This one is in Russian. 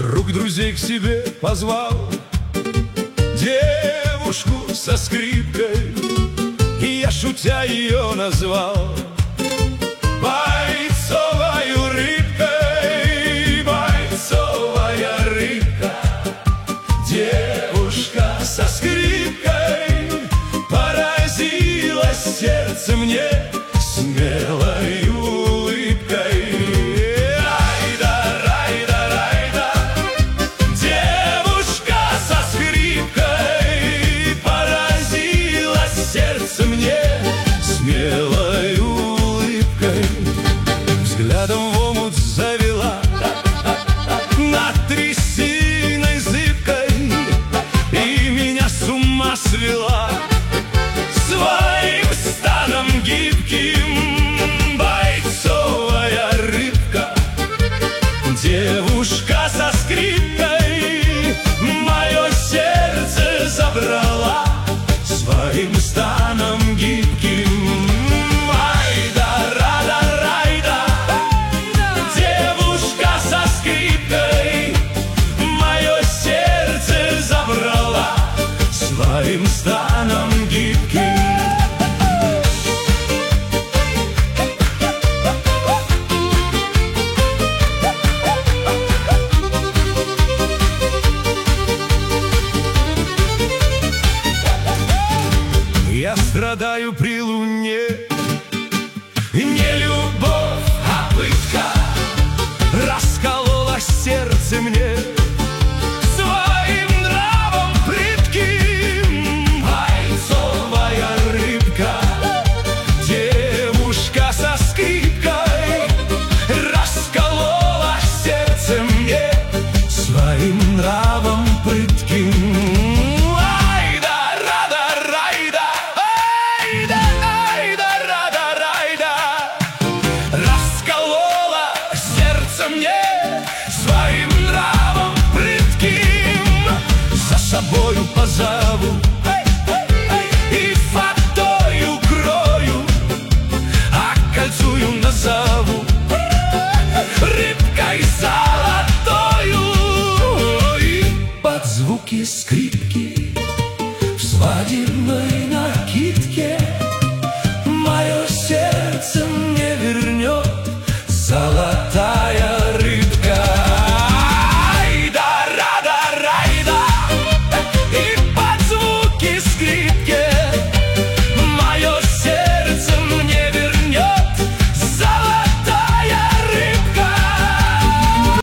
Круг друзей к себе позвал девушку со скрипкой, и я, шутя, ее назвал бойцовою рыбкой. Бойцовая рыбка, девушка со скрипкой, поразила сердце мне смелой улыбкой. Сердце мне смелой улыбкой, взглядом в омут завела, над трясиной зыбкой, и меня с ума свела своим станом гибким. Бойцовая рыбка, девушка со скрипкой, мое сердце забрала своим станом гибким. Айда, рада, райда, девушка со скрипкой, мое сердце забрала своим станом гибким. Я страдаю при луне, не любовь, а пытка расколола сердце мне своим нравом прытким. Бойцовая рыбка, девушка со скрипкой, расколола сердце мне своим нравом прытким. Мне своим нравом прытким за собою позову и фатой укрою, окольцую назову рыбкой золотою, и под звуки скрипки